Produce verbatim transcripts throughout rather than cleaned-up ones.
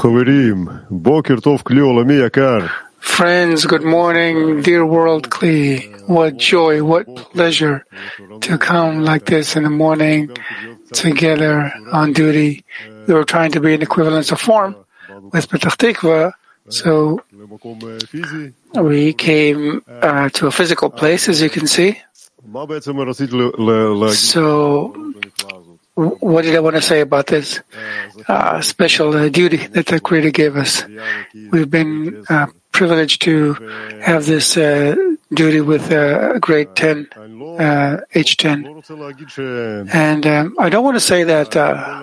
Friends, good morning, dear world Kli. What joy, what pleasure to come like this in the morning together on duty. We were trying to be an equivalence of form with Petach Tikva, so we came uh, to a physical place, as you can see. So, what did I want to say about this uh, special uh, duty that the Creator gave us? We've been uh, privileged to have this uh, duty with uh, grade ten, uh, H ten. And um, I don't want to say that uh,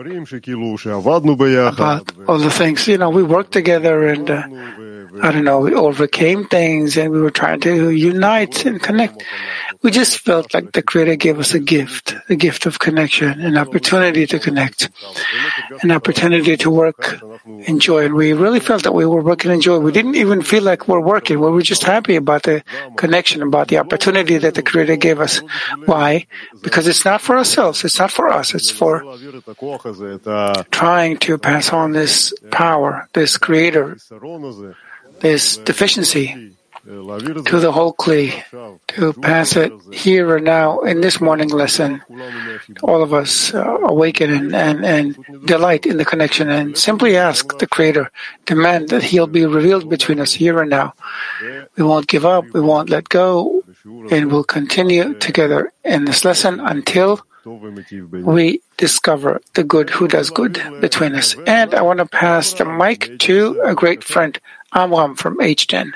about all the things. You know, we worked together and, uh, I don't know, we overcame things and we were trying to unite and connect. We just felt like the Creator gave us a gift, a gift of connection, an opportunity to connect, an opportunity to work in joy. And we really felt that we were working in joy. We didn't even feel like we're working. We were just happy about the connection, about the opportunity that the Creator gave us. Why? Because it's not for ourselves. It's not for us. It's for trying to pass on this power, this Creator, this deficiency to the whole Kli, to pass it here and now in this morning lesson. All of us uh, awaken and, and, and delight in the connection and simply ask the Creator, demand that He'll be revealed between us here and now. We won't give up, we won't let go, and we'll continue together in this lesson until we discover the good who does good between us. And I want to pass the mic to a great friend, Amram from H ten.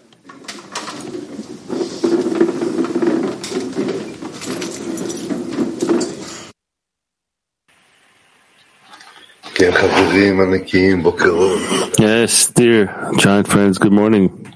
Yes, dear giant friends, good morning.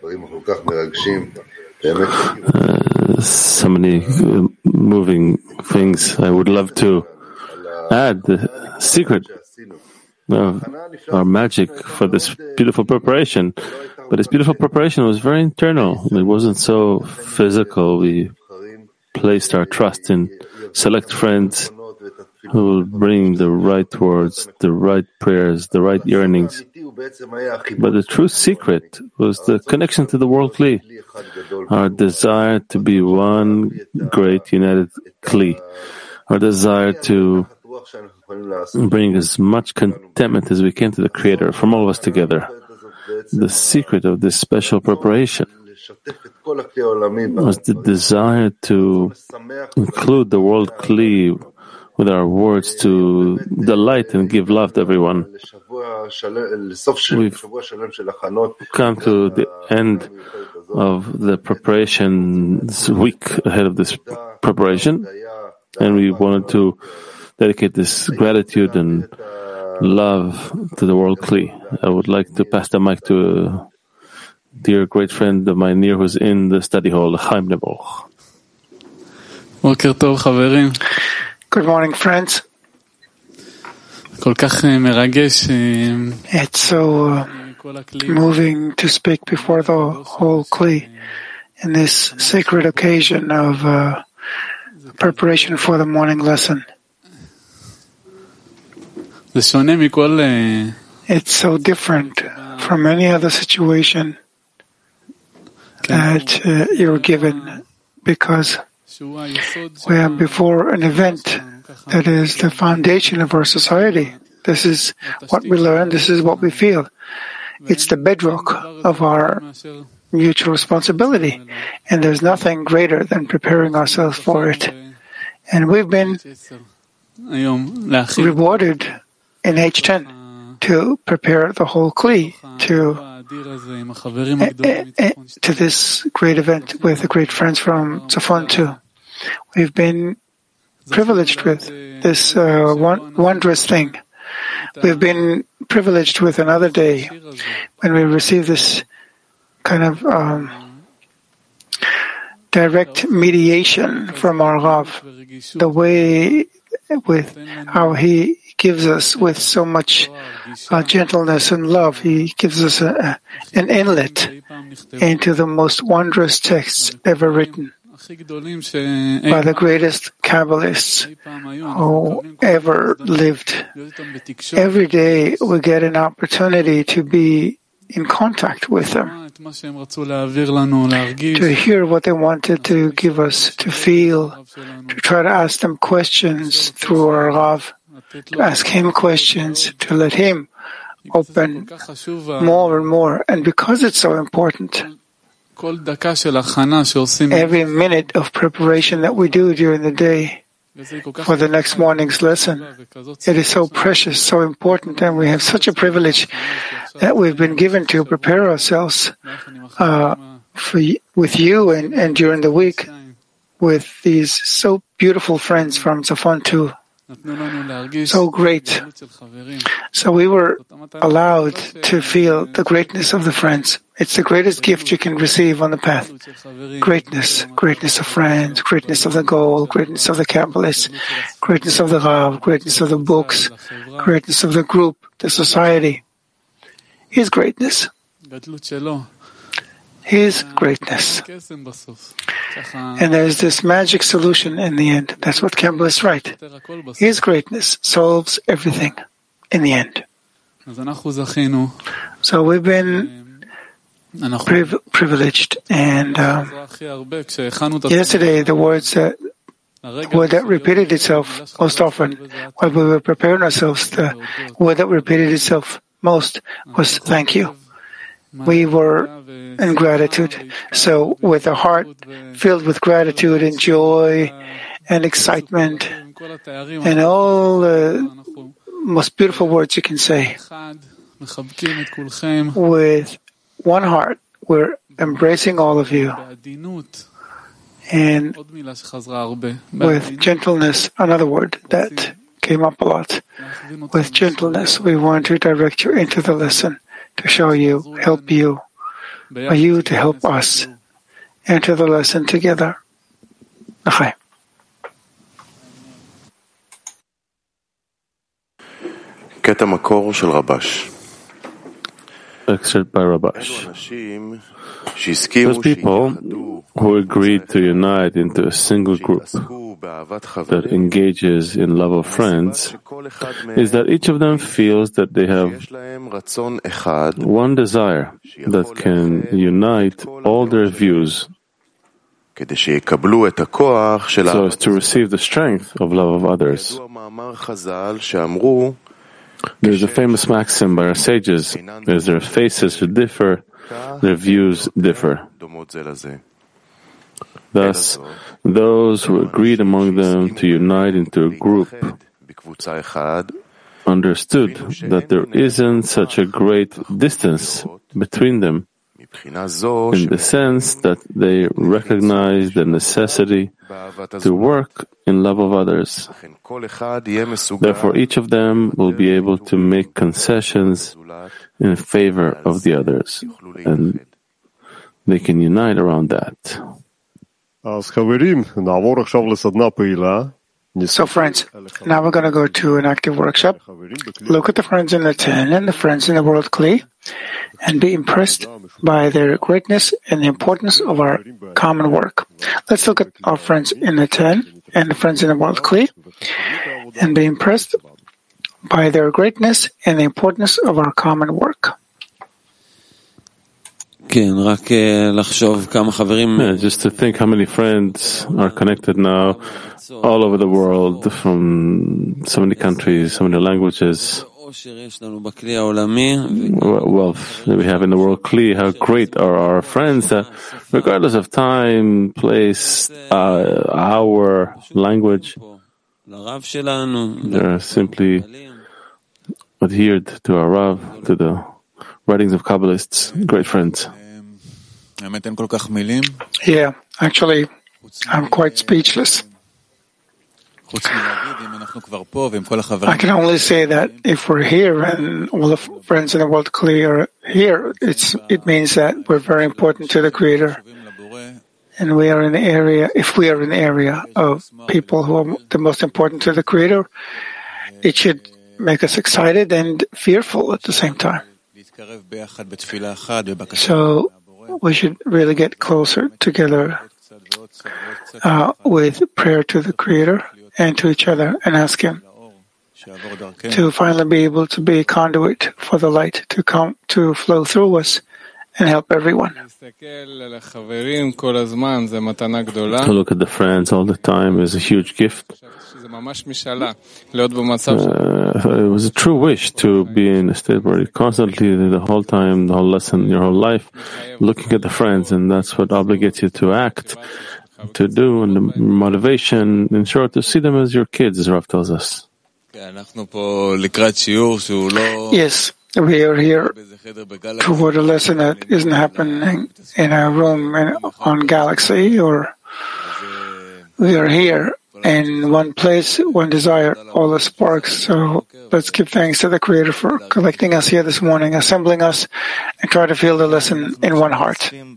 Uh, so many uh, moving things. I would love to add the secret of our magic for this beautiful preparation. But this beautiful preparation was very internal. It wasn't so physical. We placed our trust in select friends who will bring the right words, the right prayers, the right yearnings. But the true secret was the connection to the world Kli, our desire to be one great united Kli, our desire to bring as much contentment as we can to the Creator from all of us together. The secret of this special preparation was the desire to include the world Kli with our words, to delight and give love to everyone. We've come to the end of the preparation, this week ahead of this preparation, and we wanted to dedicate this gratitude and love to the world Kli. I would like to pass the mic to a dear great friend of mine here who's in the study hall, Chaim Nebuch. Good morning, friends. It's so uh, moving to speak before the whole Kli in this sacred occasion of uh, preparation for the morning lesson. It's so different from any other situation that uh, you're given, because we are before an event that is the foundation of our society. This is what we learn, this is what we feel. It's the bedrock of our mutual responsibility, and there's nothing greater than preparing ourselves for it. And we've been rewarded in H ten to prepare the whole Kli to to this great event with the great friends from Tzafon too. We've been privileged with this uh, one, wondrous thing. We've been privileged with another day when we receive this kind of um, direct mediation from our Rav, the way with how he gives us with so much uh, gentleness and love. He gives us a, a, an inlet into the most wondrous texts ever written. by the greatest Kabbalists who ever lived. Every day we get an opportunity to be in contact with them, to hear what they wanted to give us, to feel, to try to ask them questions through our Rav, to ask him questions, to let him open more and more. And because it's so important, every minute of preparation that we do during the day for the next morning's lesson, it is so precious, so important, and we have such a privilege that we've been given to prepare ourselves uh, for, with you and, and during the week with these so beautiful friends from Tzafon too. So great. So we were allowed to feel the greatness of the friends. It's the greatest gift you can receive on the path. Greatness, greatness of friends, greatness of the goal, greatness of the Kabbalists, greatness of the Rav, greatness of the books, greatness of the group, the society. His greatness. His greatness. And there's this magic solution in the end. That's what Kabbalists write. His greatness solves everything in the end. So we've been priv- privileged. And uh, yesterday, the words that, the word that repeated itself most often while we were preparing ourselves, the word that repeated itself most was thank you. We were in gratitude. So with a heart filled with gratitude and joy and excitement and all the most beautiful words you can say, with one heart, we're embracing all of you. And with gentleness, another word that came up a lot, with gentleness, we want to direct you into the lesson, to show you, help you, or you to help us enter the lesson together. L'chaim. Excerpt by Rabash. Those people who agreed to unite into a single group that engages in love of friends is that each of them feels that they have one desire that can unite all their views so as to receive the strength of love of others. There is a famous maxim by our sages: as their faces differ, their views differ. Thus, those who agreed among them to unite into a group understood that there isn't such a great distance between them, in the sense that they recognize the necessity to work in love of others. Therefore, each of them will be able to make concessions in favor of the others, and they can unite around that. So friends, now we're going to go to an active workshop. Look at the friends in the ten and the friends in the world Kli, and be impressed by their greatness and the importance of our common work. Let's look at our friends in the ten and the friends in the world Kli, and be impressed by their greatness and the importance of our common work. Yeah, just to think how many friends are connected now all over the world, from so many countries, so many languages. Wealth that we have in the world Kli, how great are our friends that, regardless of time, place, uh, hour, language, they're simply adhered to our Rav, to the writings of Kabbalists, great friends. Yeah, actually, I'm quite speechless. I can only say that if we're here and all the friends in the world Kli are here, it's, it means that we're very important to the Creator. And we are in the area, if we are in the area of people who are the most important to the Creator, it should make us excited and fearful at the same time. So we should really get closer together uh, with prayer to the Creator and to each other, and ask Him to finally be able to be a conduit for the light to come to flow through us and help everyone. To look at the friends all the time is a huge gift. Uh, it was a true wish to be in a state where you constantly, the whole time, the whole lesson, your whole life, looking at the friends, and that's what obligates you to act, to do, and the motivation, in short, to see them as your kids, as Rav tells us. Yes, we are here toward a lesson that isn't happening in a room in, on Galaxy, or we are here in one place, one desire, all the sparks. So let's give thanks to the Creator for collecting us here this morning, assembling us, and try to feel the lesson in one heart. We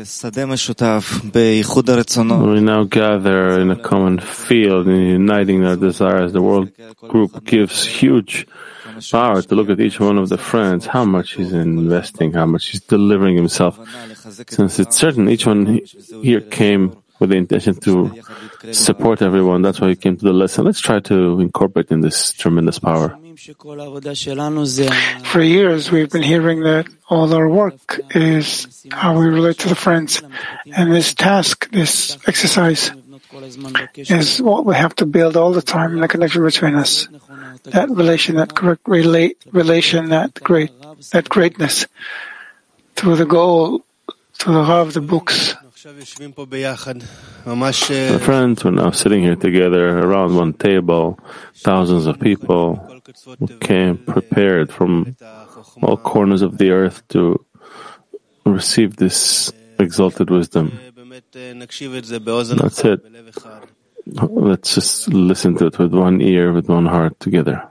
now gather in a common field, in uniting our desires. The world group gives huge power to look at each one of the friends, how much he's investing, how much he's delivering himself. Since it's certain each one here came with the intention to support everyone, that's why he came to the lesson. Let's try to incorporate in this tremendous power. For years, we've been hearing that all our work is how we relate to the friends. And this task, this exercise, is what we have to build all the time in the connection between us. That relation, that correct relate, relation, that great, that greatness, through the goal, through the Rav, the books. My friends, we're now sitting here together around one table, thousands of people who came prepared from all corners of the earth to receive this exalted wisdom. That's it. Let's just listen to it with one ear, with one heart together.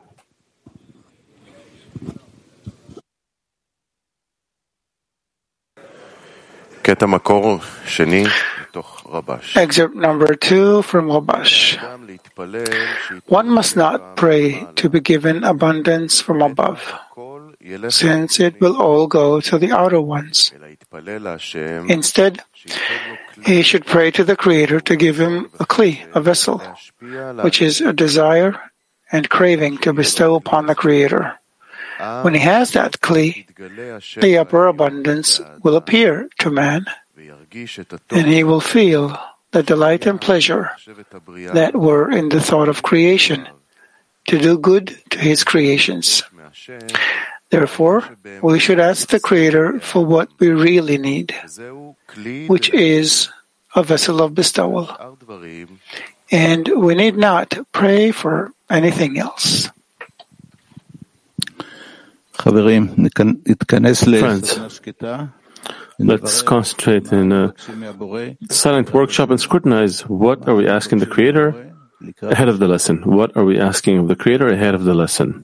Excerpt number two from Rabash. One must not pray to be given abundance from above, since it will all go to the outer ones. Instead, he should pray to the Creator to give him a kli, a vessel, which is a desire and craving to bestow upon the Creator. When he has that kli, the upper abundance will appear to man, and he will feel the delight and pleasure that were in the thought of creation, to do good to his creations. Therefore, we should ask the Creator for what we really need, which is a vessel of bestowal. And we need not pray for anything else. Friends, let's concentrate in a silent workshop and scrutinize what are we asking the Creator ahead of the lesson. What are we asking of the Creator ahead of the lesson?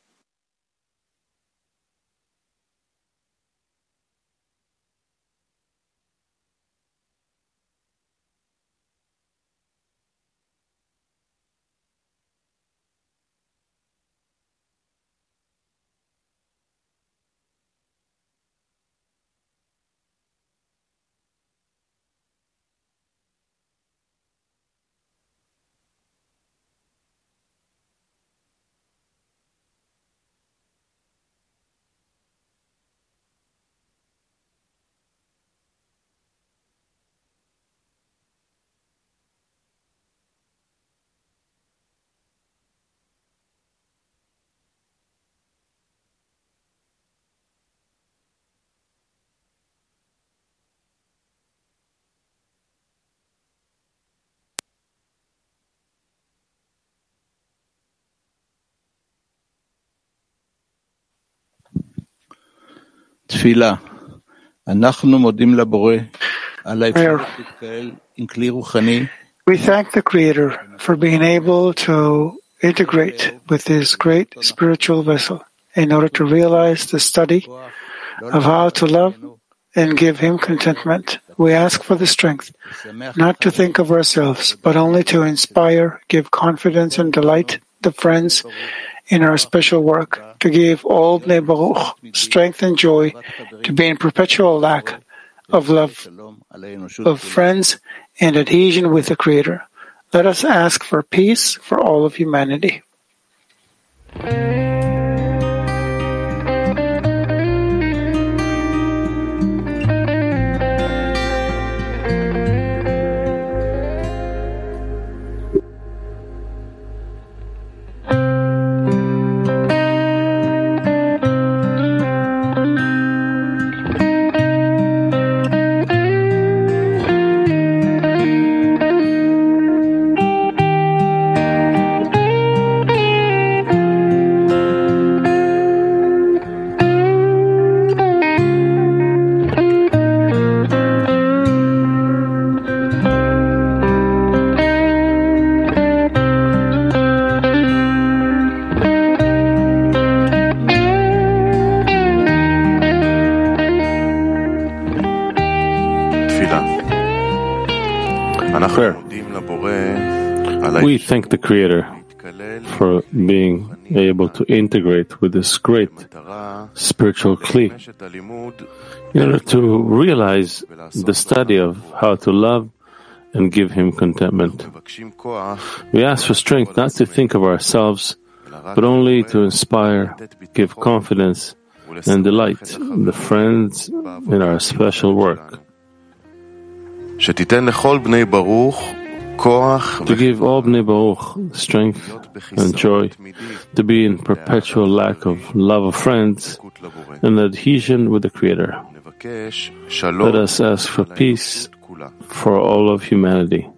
Prayer. We thank the Creator for being able to integrate with this great spiritual vessel in order to realize the study of how to love and give Him contentment. We ask for the strength not to think of ourselves, but only to inspire, give confidence and delight the friends in our special work, to give all Bnei Baruch strength and joy to be in perpetual lack of love of friends and adhesion with the Creator. Let us ask for peace for all of humanity. Prayer. We thank the Creator for being able to integrate with this great spiritual kli in order to realize the study of how to love and give Him contentment. We ask for strength not to think of ourselves, but only to inspire, give confidence, and delight the friends in our special work. To give all Bnei Baruch strength and joy, to be in perpetual lack of love of friends and adhesion with the Creator. Let us ask for peace for all of humanity.